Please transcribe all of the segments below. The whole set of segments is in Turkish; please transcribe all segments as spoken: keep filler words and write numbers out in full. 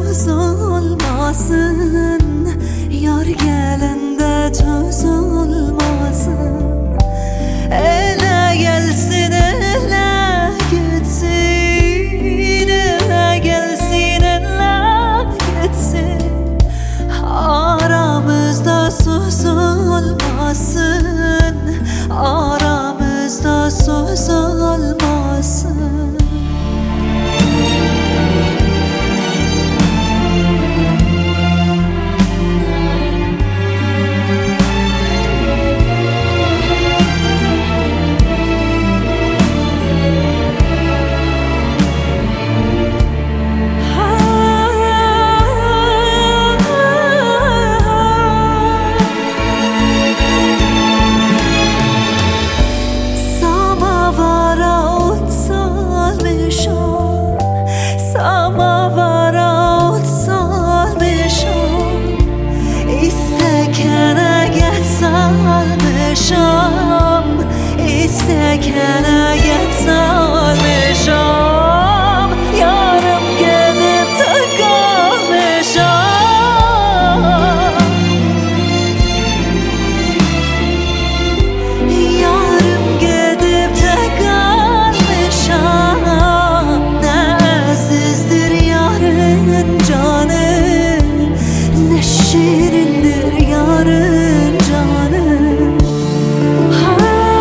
söz olmasın. Yar gelende söz olmasın. Ele gelsin ele gitsin, ele gelsin ele gitsin. Aramızda söz olmasın, aramızda söz olmasın. Samavara ot salmışam, istekene geç salmışam, istekene geç salmışam. Yarım gelip de kalmışam, yarım gidip de kalmışam. Canı ne şirindir yarın canı. Ha,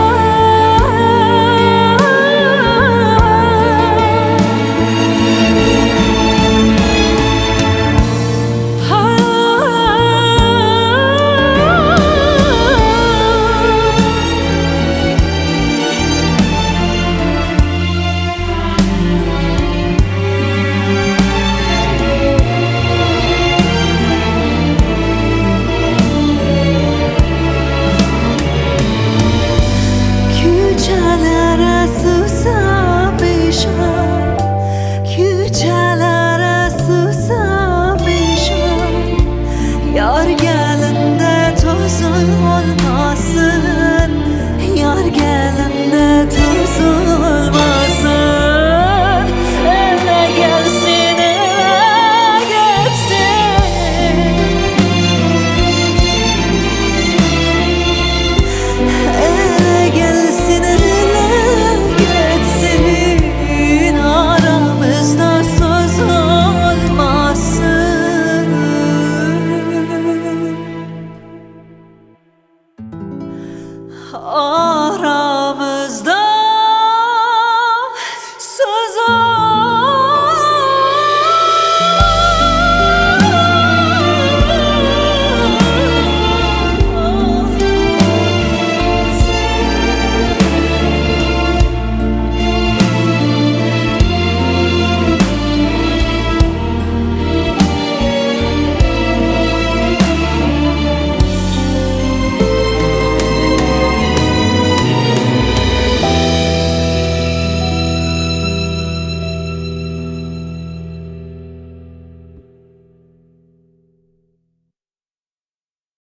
ha, küçelere susamışam, küçelere susamışam. Yar gelinde toz olmasın, yar gelinde toz olmasın. Ele gelsin ele gitsin, ele gelsin ele gitsin. Aramızda söz olmasın. Ah.